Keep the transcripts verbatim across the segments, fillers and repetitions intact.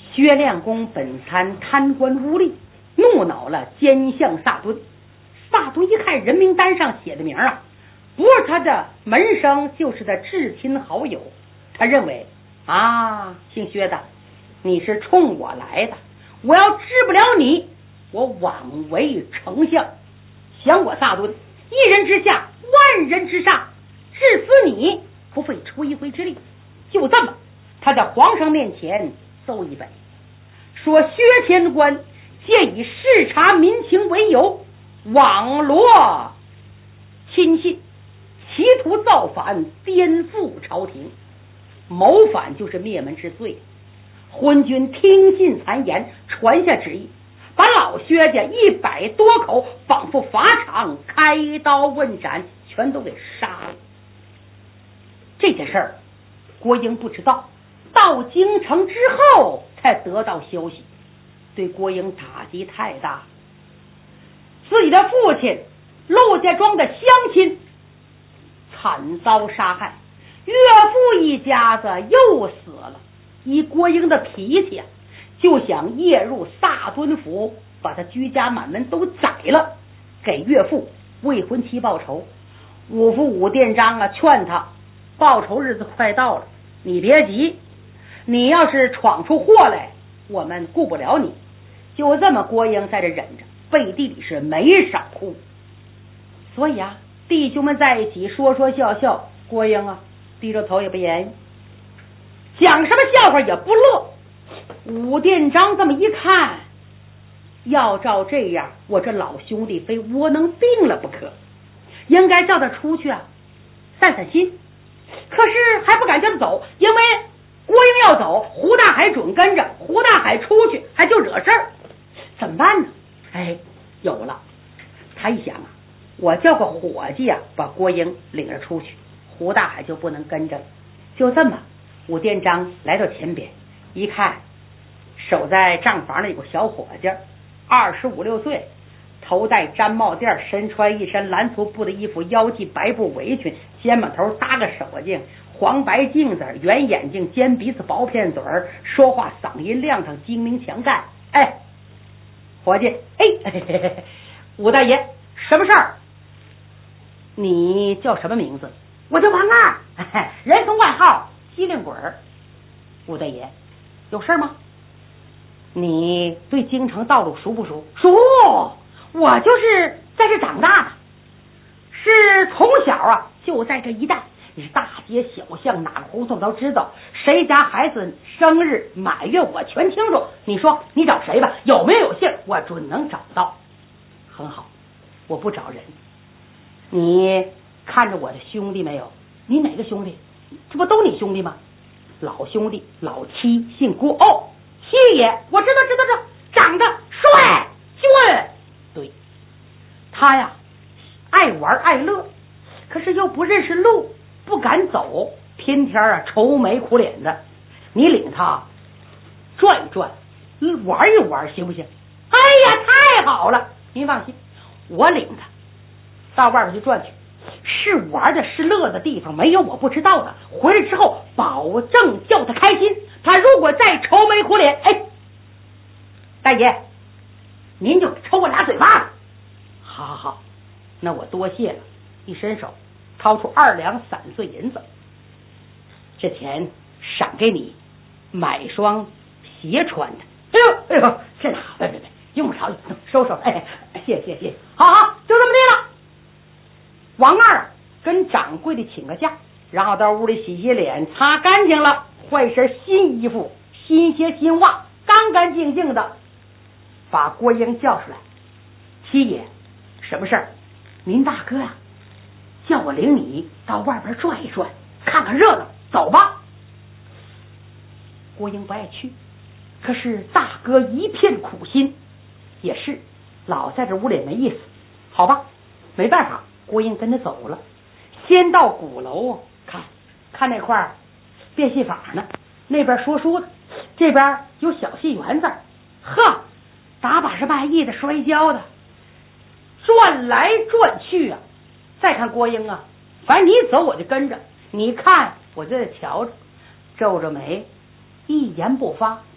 薛亮公本参贪官污吏，怒恼了，奸相萨敦。萨敦一看人名单上写的名啊，不是他的门生，就是他至亲好友。他认为啊，姓薛的，你是冲我来的，我要治不了你，我枉为丞相。想我萨敦，一人之下，万人之上，治死你不费吹灰之力。就这么，他在皇上面前奏一本，说薛天官借以视察民情为由，网罗亲信，企图造反，颠覆朝廷，谋反就是灭门之罪。昏君听信谗言，传下旨意，把老薛家一百多口仿佛法场开刀问斩，全都给杀了。这件事儿郭英不知道，到京城之后才得到消息，对郭英打击太大。自己的父亲陆家庄的乡亲惨遭杀害，岳父一家子又死了。以郭英的脾气啊，就想夜入萨敦府，把他居家满门都宰了，给岳父未婚妻报仇。五府武殿章啊劝他，报仇日子快到了，你别急，你要是闯出祸来，我们顾不了你。就这么，郭英在这忍着，背地里是没少哭。所以啊，弟兄们在一起说说笑笑，郭英啊低着头也不言语，讲什么笑话也不乐。武殿章这么一看，要照这样，我这老兄弟非窝囊病了不可，应该叫他出去啊散散心。可是还不敢叫他走，因为郭英要走，胡大海准跟着，胡大海出去还就惹事儿，怎么办呢？哎，有了，他一想啊，我叫个伙计啊把郭英领着出去，胡大海就不能跟着了。就这么，武殿章来到前边一看，守在账房里有个小伙计，二十五六岁，头戴毡帽垫，身穿一身蓝粗布的衣服，腰系白布围裙，肩膀头搭个手镜，黄白镜子，圆眼睛，尖鼻子，薄片嘴儿，说话嗓音亮堂，精明强干。哎，伙计，哎，嘿嘿嘿，武大爷，什么事儿？你叫什么名字？我叫王二，人送外号机灵鬼儿。武大爷，有事吗？你对京城道路熟不熟？熟，我就是在这长大的，是从小啊就在这一带，你大街小巷哪个胡同都知道，谁家孩子生日满月我全清楚。你说你找谁吧，有没有信我准能找到。很好，我不找人。你看着我的兄弟没有？你哪个兄弟？这不都你兄弟吗？老兄弟老七姓郭，哦，七爷，我知道知道知道，长得帅俊。对，他呀爱玩爱乐，可是又不认识路，不敢走，天天啊愁眉苦脸的。你领他转一转，玩一玩，行不行？哎呀，太好了！您放心，我领他到外边去转去，是玩的是乐的地方没有我不知道的。回来之后保证叫他开心，他如果再愁眉苦脸，哎，大爷您就抽我俩嘴巴子。好好好，那我多谢了。一伸手掏出二两散碎银子，这钱赏给你买双鞋穿的。哎呦哎呦，这哪别别别，用不着，收收。哎，谢谢谢谢，好好，就这么地了。王二跟掌柜的请个假，然后到屋里洗洗脸，擦干净了，换身新衣服，新鞋新袜，干干净净的，把郭英叫出来。七爷，什么事儿？您大哥啊叫我领你到外边转一转，看看热闹，走吧。郭英不爱去，可是大哥一片苦心，也是老在这屋里没意思。好吧，没办法，郭英跟着走了。先到鼓楼看看那块变戏法呢，那边说书的，这边有小戏园子，呵，打把式卖艺的，摔跤的，转来转去啊。再看郭英啊，反正你走我就跟着，你看我就得瞧着，皱着眉，一言不发，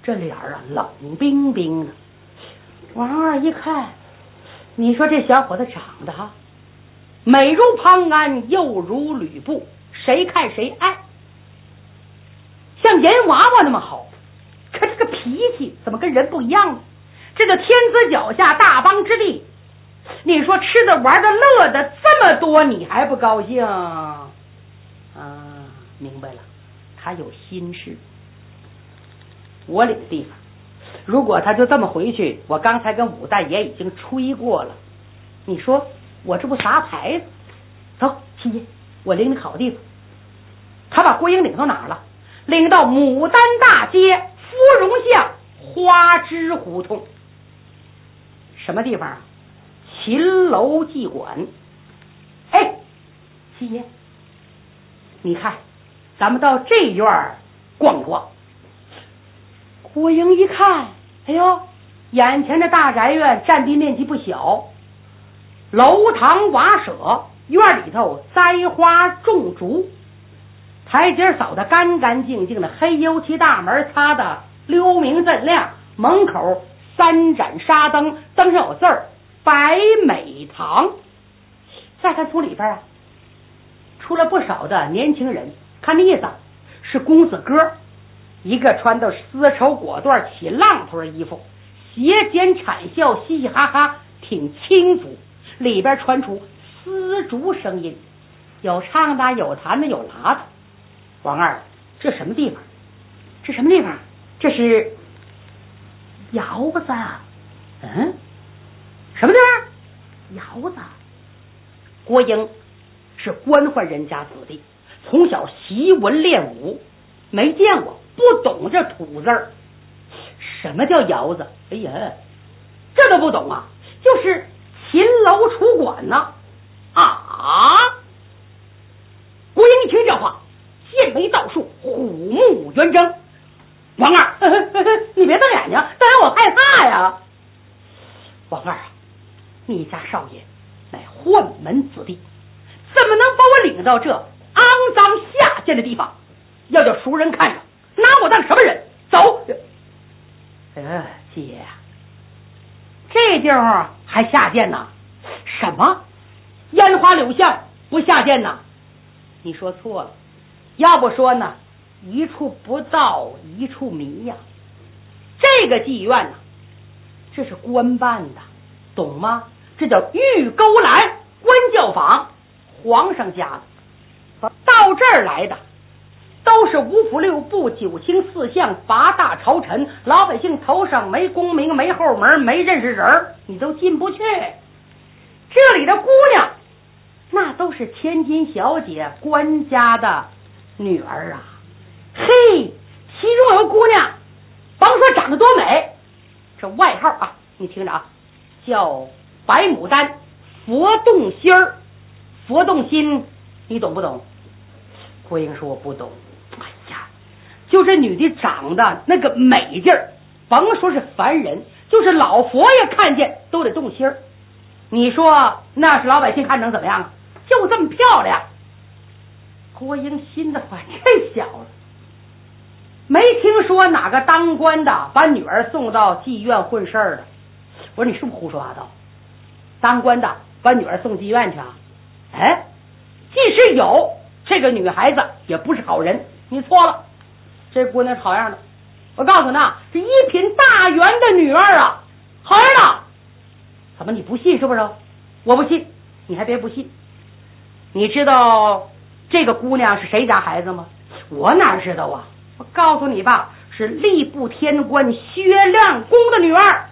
这脸儿啊冷冰冰的。王二一看，你说这小伙子长得哈，美如庞安，又如吕布，谁看谁爱，像阎娃娃那么好，可这个脾气怎么跟人不一样呢？这个天子脚下，大邦之地，你说吃的玩的乐的这么多，你还不高兴啊？明白了，他有心事。我领地方，如果他就这么回去，我刚才跟武大爷已经吹过了，你说我这不撒牌子？走，七爷，我领你好地方。他把郭英领到哪儿了？领到牡丹大街芙蓉巷花枝胡同。什么地方啊？秦楼妓馆。哎，七爷，你看咱们到这院逛逛。郭英一看，哎呦，眼前的大宅院占地面积不小，楼堂瓦舍，院里头栽花种竹，台阶扫得干干净净的，黑油漆大门擦得溜明锃亮，门口三盏纱灯，灯上有字儿百美堂。再看从里边啊，出了不少的年轻人，看那意思是公子哥，一个穿的丝绸裹缎起浪头的衣服，斜肩惨笑，嘻嘻哈哈，挺轻浮，里边传出丝竹声音，有唱的，有弹的，有拉的。王二，这什么地方？这什么地方？这是窑子。嗯，什么地方？窑子。郭英是官宦人家子弟，从小习文练武，没见过，不懂这土字儿。什么叫窑子？哎呀，这都不懂啊！就是秦楼楚馆呢。啊！郭英一听这话，剑眉倒竖，虎目圆睁。王二，呵呵呵呵你别瞪眼睛，瞪眼我害怕呀！王二啊，你家少爷乃宦门子弟，怎么能把我领到这肮脏下贱的地方？要叫熟人看着，拿我当什么人？走！呃，姐，这地方还下贱呢？什么？烟花柳巷不下贱呢？你说错了，要不说呢，一处不到一处迷呀。这个妓院呢，这是官办的，懂吗？这叫御钩栏官教坊，皇上家的。到这儿来的都是五府六部九卿四相八大朝臣，老百姓头上没功名没后门没认识人，你都进不去。这里的姑娘那都是千金小姐，官家的女儿啊。嘿，其中有个姑娘，甭说长得多美，这外号啊，你听着啊，叫白牡丹，佛动心儿，佛动心，你懂不懂？郭英说我不懂。哎呀，就这女的长得那个美劲儿，甭说是凡人，就是老佛爷看见都得动心儿。你说那是老百姓看成怎么样啊？就这么漂亮。郭英心的话，这小子没听说哪个当官的把女儿送到妓院混事儿的。我说你是不是胡说八道？当官的把女儿送妓院去啊？哎，即使有，这个女孩子也不是好人。你错了，这姑娘好样的。我告诉你啊，这一品大员的女儿啊，好样的。怎么你不信是不是？我不信，你还别不信。你知道这个姑娘是谁家孩子吗？我哪知道啊？我告诉你吧，是吏部天官薛亮公的女儿。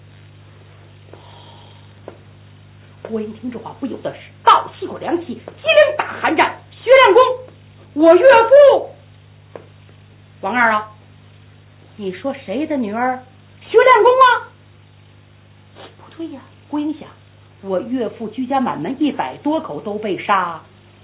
郭英听这话不由得是倒吸口凉气，机灵打寒战。薛亮公，我岳父。王二啊，你说谁的女儿？薛亮公啊？不对呀，郭英想，我岳父居家满门一百多口都被杀，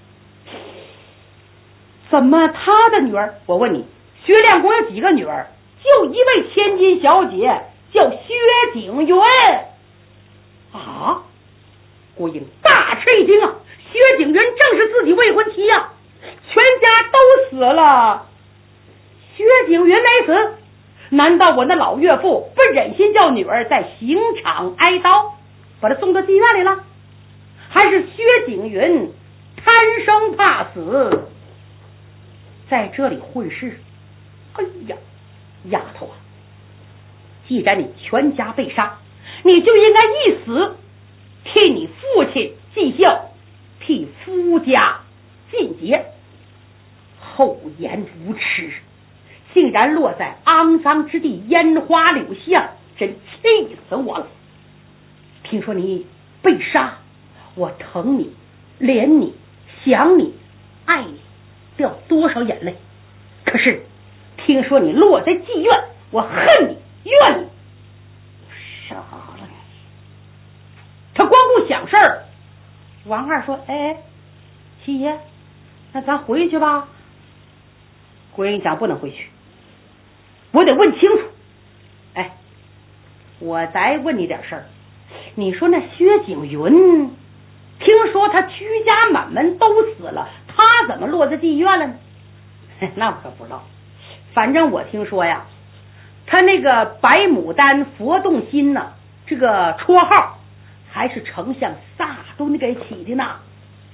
怎么他的女儿？我问你，薛亮公有几个女儿？就一位千金小姐，叫薛景云。啊！郭英大吃一惊啊！薛景云正是自己未婚妻啊，全家都死了，薛景云没死， 难道我那老岳父不忍心叫女儿在刑场挨刀，把她送到妓院里了？还是薛景云贪生怕死，在这里混世？哎呀，丫头啊，既然你全家被杀，你就应该一死，替你父亲尽孝，替夫家尽节。厚颜无耻，竟然落在肮脏之地，烟花柳巷，真气死我了！听说你被杀，我疼你，怜你，想你，爱你，掉多少眼泪。可是听说你落在妓院，我恨你，怨你，杀了你！他光顾想事儿。王二说：“哎，七爷，那咱回去吧。”郭英讲：“不能回去，我得问清楚。哎，我再问你点事儿。你说那薛景云，听说他居家满门都死了，他怎么落在妓院了呢？那我可不知道。反正我听说呀，他那个白牡丹佛动心呢，这个绰号还是丞相萨敦给起的呢。”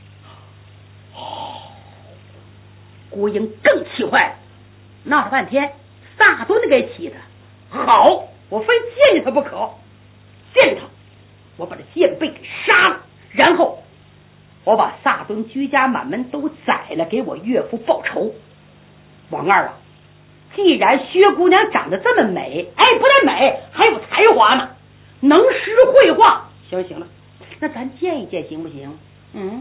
郭英更气坏了，闹了半天，萨敦给起的。好，我非见见他不可，见他，我把这贱婢给杀了，然后我把萨敦居家满门都宰了，给我岳父报仇。王二啊，既然薛姑娘长得这么美，哎，不但美，还有才华呢，能诗会画。行行了，那咱见一见行不行？嗯，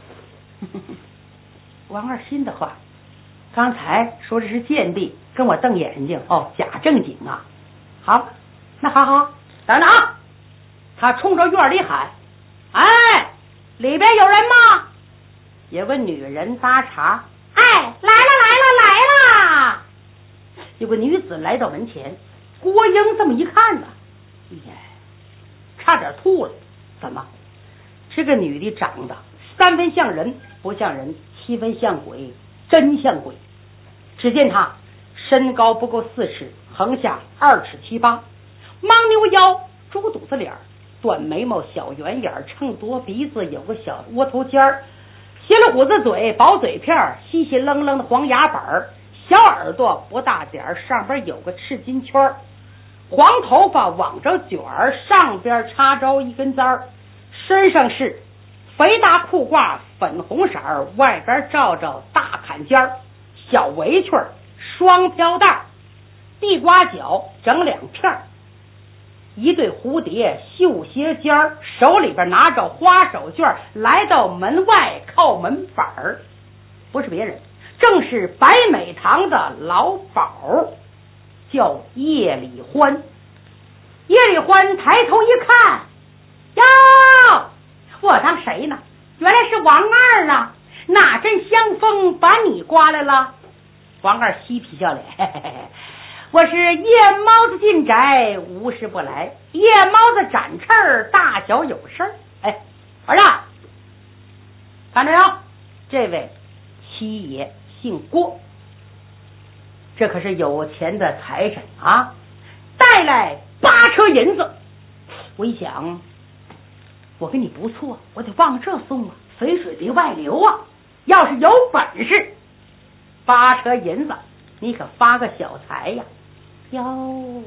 王二心的话，刚才说这是贱婢，跟我瞪眼睛，哦，假正经啊。好，那好好，等等啊！他冲着院里喊：“哎，里边有人吗？”有个女人搭茬：“哎，来了来了来了！”有个女子来到门前，郭英这么一看呢，耶，差点吐了。怎么？这个女的长得三分像人不像人，七分像鬼真像鬼。只见她身高不够四尺，横下二尺七八，牦牛腰，猪肚子脸，短眉毛，小圆眼，秤多鼻子，有个小窝头尖儿，斜了虎子嘴，薄嘴片，稀稀愣愣的黄牙板，小耳朵不大点儿，上边有个赤金圈，黄头发往着卷儿，上边插着一根簪儿，身上是肥大裤褂，粉红色儿，外边罩着大坎肩儿，小围裙，双飘带，地瓜脚整两片，一对蝴蝶绣鞋尖儿，手里边拿着花手绢，来到门外靠门板儿，不是别人，正是白美堂的老鸨，叫叶礼欢。叶礼欢抬头一看，哟，我当谁呢？原来是王二啊！哪阵香风把你刮来了？王二嬉皮笑脸，嘿嘿嘿，我是夜猫子进宅，无事不来。夜猫子展翅儿，大小有事儿。哎，儿啊，看着哟，这位七爷姓郭，这可是有钱的财神啊！带来八车银子。我一想，我跟你不错，我得往这送啊，肥水得外流啊。要是有本事，八车银子，你可发个小财呀！哟，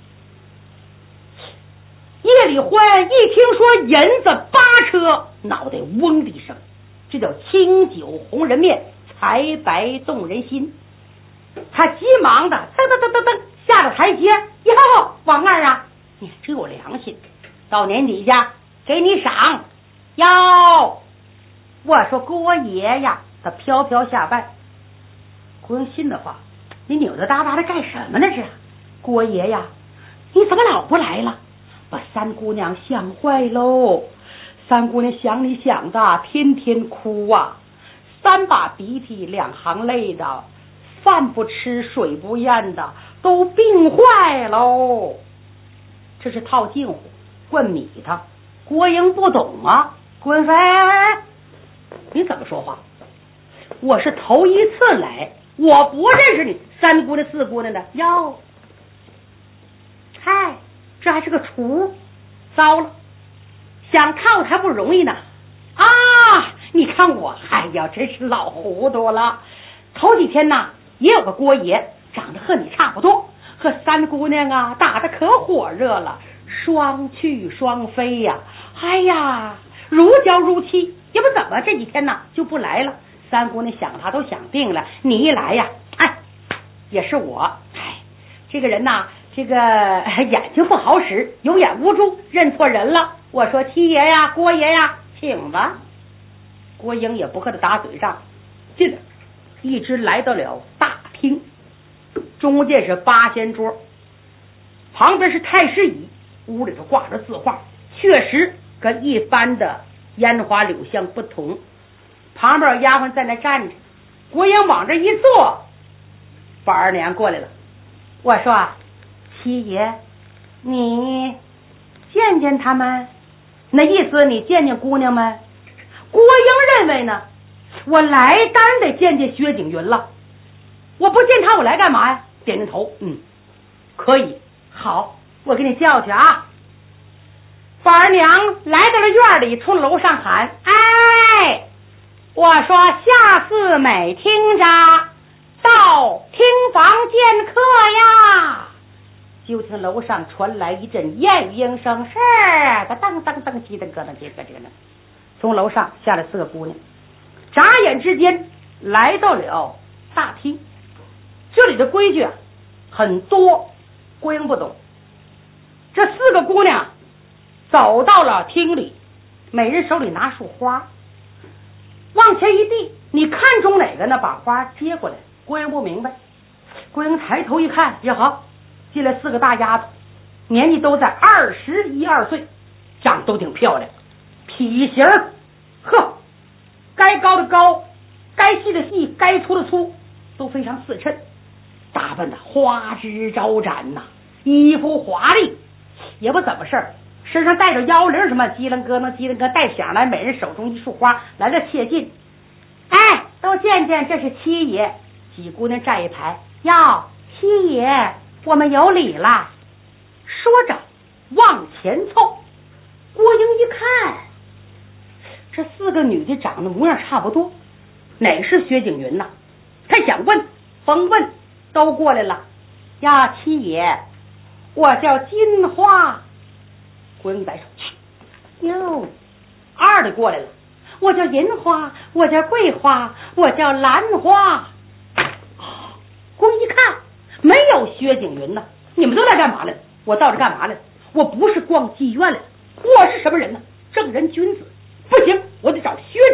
叶礼欢一听说银子八车，脑袋嗡的一声，这叫清酒红人面，财白动人心。他急忙的噔噔噔噔噔下了台阶，哟，王二啊，你真有良心，到年底下给你赏。哟，我说郭爷呀，他飘飘下拜。郭英信的话，你扭扭哒哒的干什么呢？是郭爷呀，你怎么老不来了？把三姑娘想坏喽！三姑娘想你想的天天哭啊，三把鼻涕两行泪的，饭不吃水不咽的，都病坏喽。这是套近乎灌米他。郭英不懂啊，郭英说：“哎，你怎么说话？我是头一次来，我不认识你三姑娘四姑娘的。哟， 这还是个厨，糟了，想套还不容易呢。啊，你看我，哎呀，真是老糊涂了。头几天呢，也有个郭爷，长得和你差不多，和三姑娘啊打得可火热了，双去双飞呀、啊，哎呀，如胶如漆。也不怎么这几天呢就不来了。三姑娘想他都想定了，你一来呀，哎，也是我，哎，这个人呐，这个眼睛不好使，有眼无珠，认错人了。我说七爷呀，郭爷呀，请吧。郭英也不和他打嘴仗，进来，一直来到了大厅，中间是八仙桌，旁边是太师椅，屋里头挂着字画，确实跟一般的烟花柳巷不同。旁边有丫鬟在那站着，郭英往这一坐，宝二娘过来了。我说七爷，你见见他们，那意思你见见姑娘们。郭英认为呢，我来当然得见见薛景云了，我不见他我来干嘛呀？点点头，嗯，可以，好，我给你叫去啊。宝二娘来到了院里，冲楼上喊，哎，我说下四美听着，到厅房见客呀。就听楼上传来一阵燕语应声，是的，当当当，叽噔咯噔，叽咯叽咯。从楼上下来四个姑娘，眨眼之间来到了大厅。这里的规矩啊很多，郭英不懂。这四个姑娘走到了厅里，每人手里拿束花，往前一递，你看中哪个呢？把花接过来。郭英不明白，郭英抬头一看，也好，进来四个大丫头，年纪都在二十一二岁，长得都挺漂亮，体型呵，该高的高，该细的细，该粗的粗，都非常四衬，打扮的花枝招展呐、啊，衣服华丽，也不怎么事儿，身上带着腰铃什么，叽楞咯楞叽楞咯带响来，每人手中一束花，来了切近，哎，都见见，这是七爷。几姑娘站一排，哟，七爷，我们有礼了。说着往前凑，郭英一看，这四个女的长得模样差不多，哪是薛景云呢？他想问，甭问，都过来了。呀，七爷，我叫金花。郭英一摆手，哟，二的过来了，我叫银花，我叫桂花，我叫兰花。郭英一看，没有薛景云呢，你们都来干嘛来？我到这干嘛来？我不是逛妓院来，我是什么人呢？正人君子，不行，我得找薛